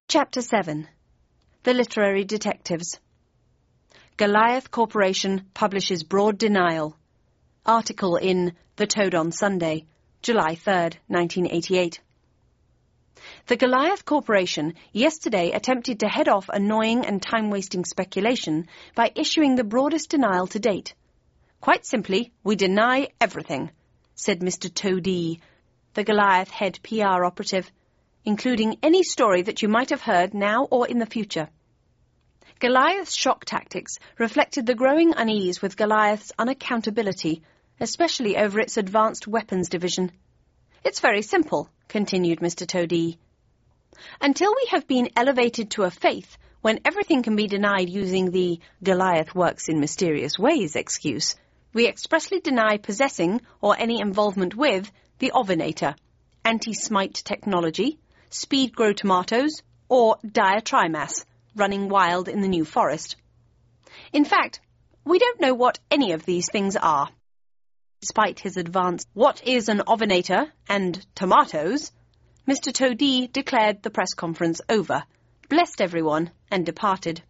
Chapter 7. The Literary Detectives. Goliath Corporation publishes broad denial. Article in The Toad on Sunday, July 3rd, 1988. The Goliath Corporation yesterday attempted to head off annoying and time-wasting speculation by issuing the broadest denial to date. Quite simply, we deny everything, said Mr. Toadie, the Goliath head PR operative, including any story that you might have heard now or in the future. Goliath's shock tactics reflected the growing unease with Goliath's unaccountability, especially over its advanced weapons division. It's very simple, continued Mr. Toadie. Until we have been elevated to a faith when everything can be denied using the Goliath works in mysterious ways excuse, we expressly deny possessing or any involvement with the Ovinator, anti-smite technology, speed grow tomatoes, or diatrimass, running wild in the New Forest. In fact, we don't know what any of these things are. Despite his advance, what is an Ovinator and tomatoes, Mr. Toadie declared the press conference over, blessed everyone, and departed.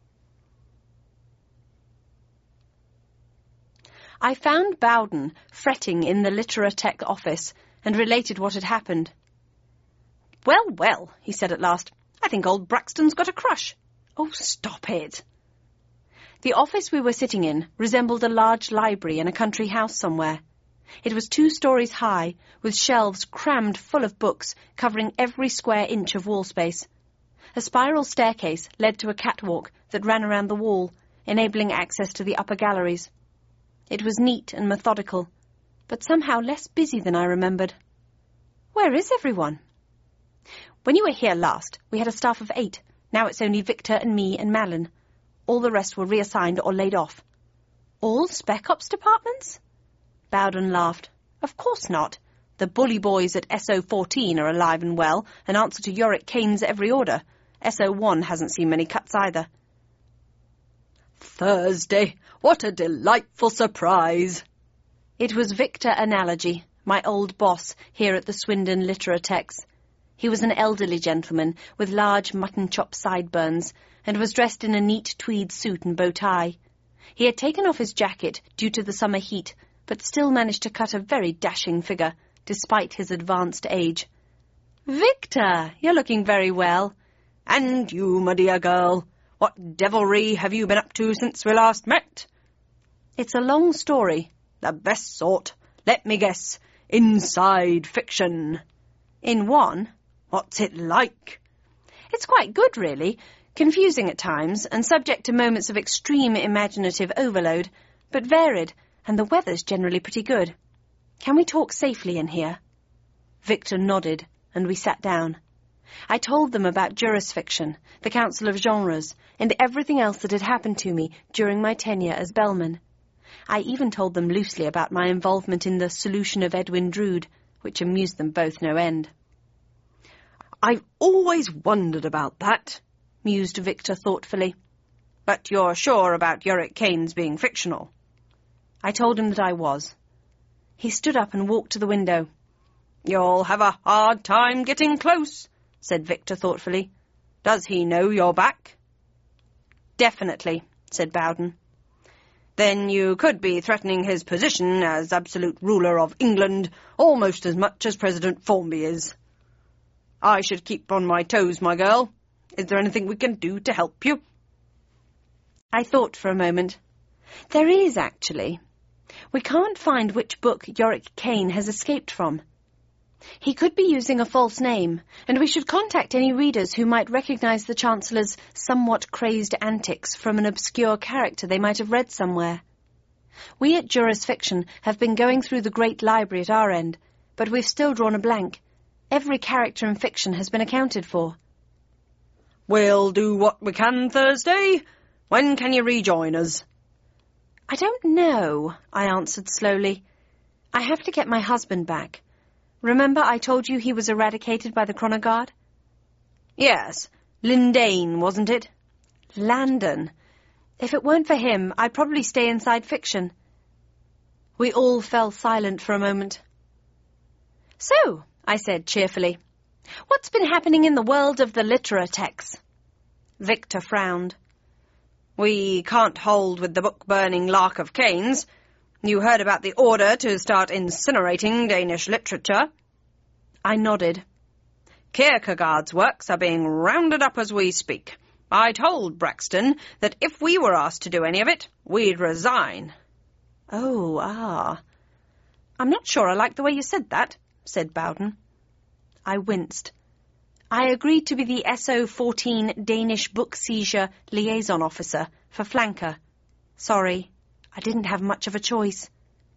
I found Bowden fretting in the Literatech office and related what had happened. Well, well, he said at last, I think old Braxton's got a crush. Oh, stop it. The office we were sitting in resembled a large library in a country house somewhere. It was 2 stories high, with shelves crammed full of books covering every square inch of wall space. A spiral staircase led to a catwalk that ran around the wall, enabling access to the upper galleries. It was neat and methodical, but somehow less busy than I remembered. Where is everyone? When you were here last, we had a staff of 8. Now it's only Victor and me and Malin. All the rest were reassigned or laid off. All Spec Ops departments? Bowden laughed. Of course not. The bully boys at SO14 are alive and well and answer to Yorick Kane's every order. SO1 hasn't seen many cuts either. Thursday, what a delightful surprise. It was Victor Analogy, my old boss here at the Swindon Literatex. He was an elderly gentleman with large mutton-chop sideburns and was dressed in a neat tweed suit and bow tie. He had taken off his jacket due to the summer heat, but still managed to cut a very dashing figure, despite his advanced age. Victor, you're looking very well. And you, my dear girl, what devilry have you been up to since we last met? It's a long story. The best sort. Let me guess. Inside fiction. In one? What's it like? It's quite good, really. Confusing at times, and subject to moments of extreme imaginative overload, but varied, and the weather's generally pretty good. Can we talk safely in here? Victor nodded, and we sat down. I told them about Jurisfiction, the Council of Genres, and everything else that had happened to me during my tenure as bellman. I even told them loosely about my involvement in the Solution of Edwin Drood, which amused them both no end. I've always wondered about that, mused Victor thoughtfully. But you're sure about Yorick Kane's being fictional? I told him that I was. He stood up and walked to the window. You'll have a hard time getting close, said Victor thoughtfully. Does he know you're back? Definitely, said Bowden. Then you could be threatening his position as absolute ruler of England almost as much as President Formby is. I should keep on my toes, my girl. Is there anything we can do to help you? I thought for a moment. There is, actually. We can't find which book Yorick Kane has escaped from. He could be using a false name, and we should contact any readers who might recognise the Chancellor's somewhat crazed antics from an obscure character they might have read somewhere. We at Jurisfiction have been going through the Great Library at our end, but we've still drawn a blank. Every character in fiction has been accounted for. We'll do what we can Thursday. When can you rejoin us? I don't know, I answered slowly. I have to get my husband back. Remember I told you he was eradicated by the Chronogard? Yes, Lindane, wasn't it? Landon. If it weren't for him, I'd probably stay inside fiction. We all fell silent for a moment. So, I said cheerfully, What's been happening in the world of the Literatex? Victor frowned. We can't hold with the book-burning lark of Keynes. You heard about the order to start incinerating Danish literature. I nodded. Kierkegaard's works are being rounded up as we speak. I told Braxton that if we were asked to do any of it, we'd resign. I'm not sure I like the way you said that, said Bowden. I winced. I agreed to be the SO-14 Danish book seizure liaison officer for Flanker. Sorry, I didn't have much of a choice.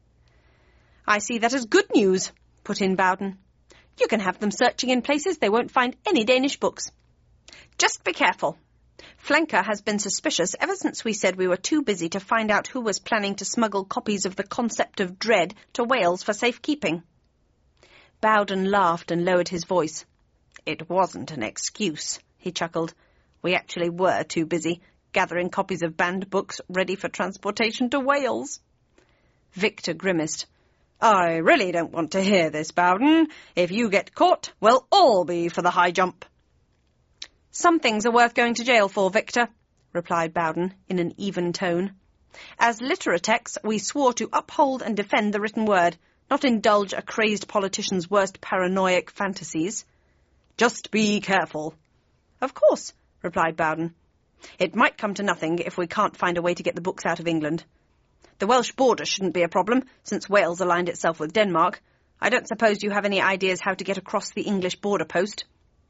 I see that as good news, put in Bowden. You can have them searching in places they won't find any Danish books. Just be careful. Flanker has been suspicious ever since we said we were too busy to find out who was planning to smuggle copies of The Concept of Dread to Wales for safekeeping. Bowden laughed and lowered his voice. It wasn't an excuse, he chuckled. We actually were too busy, gathering copies of banned books ready for transportation to Wales. Victor grimaced. I really don't want to hear this, Bowden. If you get caught, we'll all be for the high jump. Some things are worth going to jail for, Victor, replied Bowden in an even tone. As Literatex, we swore to uphold and defend the written word, not indulge a crazed politician's worst paranoiac fantasies. Just be careful. Of course, replied Bowden. It might come to nothing if we can't find a way to get the books out of England. The Welsh border shouldn't be a problem, since Wales aligned itself with Denmark. I don't suppose you have any ideas how to get across the English border post.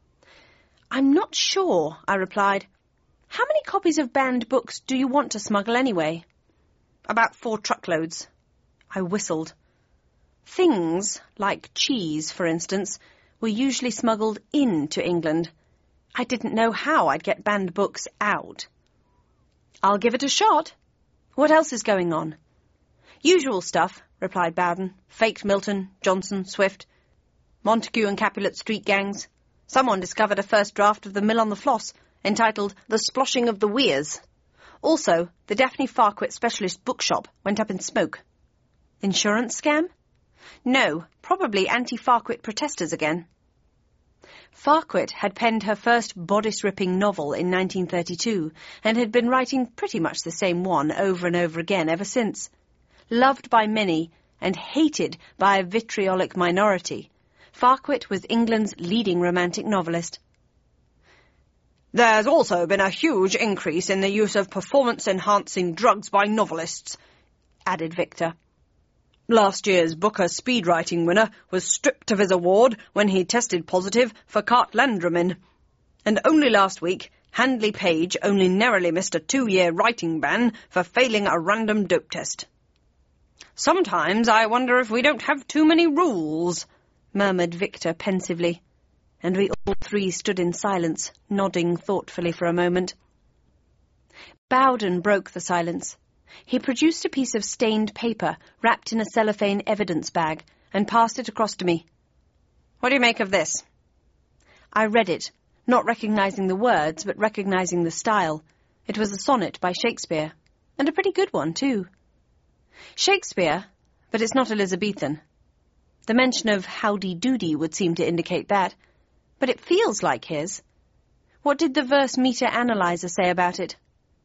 I'm not sure, I replied. How many copies of banned books do you want to smuggle anyway? About 4 truckloads. I whistled. Things, like cheese, for instance, were usually smuggled into England. I didn't know how I'd get banned books out. I'll give it a shot. What else is going on? Usual stuff, replied Bowden. Faked Milton, Johnson, Swift, Montague and Capulet street gangs. Someone discovered a first draft of The Mill on the Floss, entitled The Sploshing of the Weirs. Also, the Daphne Farquhar Specialist Bookshop went up in smoke. Insurance scam? No, probably anti-Farquhar protesters again. Farquhar had penned her first bodice-ripping novel in 1932 and had been writing pretty much the same one over and over again ever since. Loved by many and hated by a vitriolic minority, Farquhar was England's leading romantic novelist. There's also been a huge increase in the use of performance-enhancing drugs by novelists, added Victor. Last year's Booker speed-writing winner was stripped of his award when he tested positive for Cartlandromin. And only last week, Handley Page only narrowly missed a 2-year writing ban for failing a random dope test. Sometimes I wonder if we don't have too many rules, murmured Victor pensively, and we all 3 stood in silence, nodding thoughtfully for a moment. Bowden broke the silence. He produced a piece of stained paper wrapped in a cellophane evidence bag and passed it across to me. What do you make of this? I read it, not recognising the words, but recognising the style. It was a sonnet by Shakespeare, and a pretty good one, too. Shakespeare, but it's not Elizabethan. The mention of howdy-doody would seem to indicate that, but it feels like his. What did the verse meter analyzer say about it?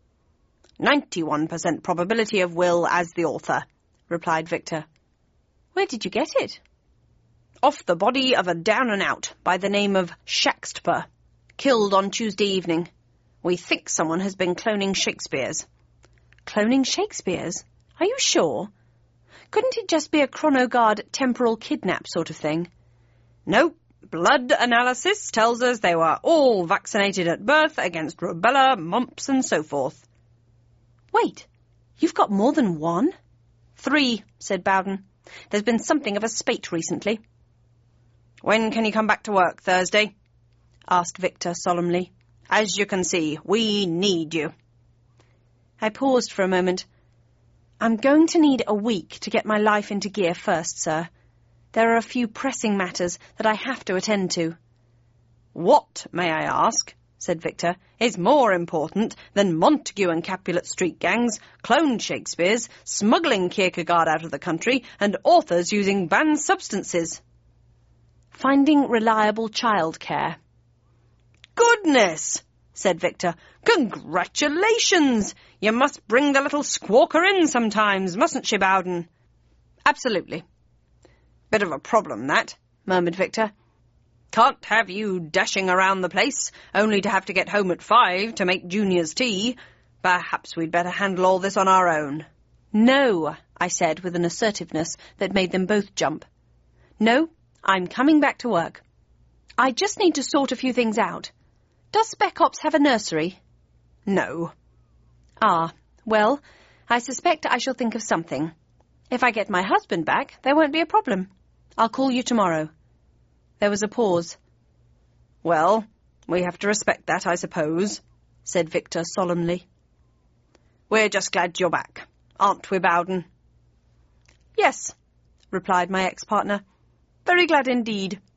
91% probability of Will as the author, replied Victor. Where did you get it? Off the body of a down-and-out by the name of Shaxtper, killed on Tuesday evening. We think someone has been cloning Shakespeare's. Cloning Shakespeare's? Are you sure? Couldn't it just be a chronogard temporal kidnap sort of thing? No. Blood analysis tells us they were all vaccinated at birth against rubella, mumps, and so forth. Wait, you've got more than one? 3, said Bowden. There's been something of a spate recently. When can you come back to work, Thursday? Asked Victor solemnly. As you can see, we need you. I paused for a moment. I'm going to need a week to get my life into gear first, sir. There are a few pressing matters that I have to attend to. What, may I ask, said Victor, is more important than Montague and Capulet street gangs, cloned Shakespeare's, smuggling Kierkegaard out of the country, and authors using banned substances? Finding reliable childcare. Goodness, said Victor. Congratulations! You must bring the little squawker in sometimes, mustn't she, Bowden? Absolutely. Bit of a problem, that, murmured Victor. Can't have you dashing around the place, only to have to get home at 5 to make Junior's tea. Perhaps we'd better handle all this on our own. No, I said with an assertiveness that made them both jump. No, I'm coming back to work. I just need to sort a few things out. Does Spec Ops have a nursery? No. Ah, well, I suspect I shall think of something. If I get my husband back, there won't be a problem. I'll call you tomorrow. There was a pause. Well, we have to respect that, I suppose, said Victor solemnly. We're just glad you're back, aren't we, Bowden? Yes, replied my ex-partner. Very glad indeed.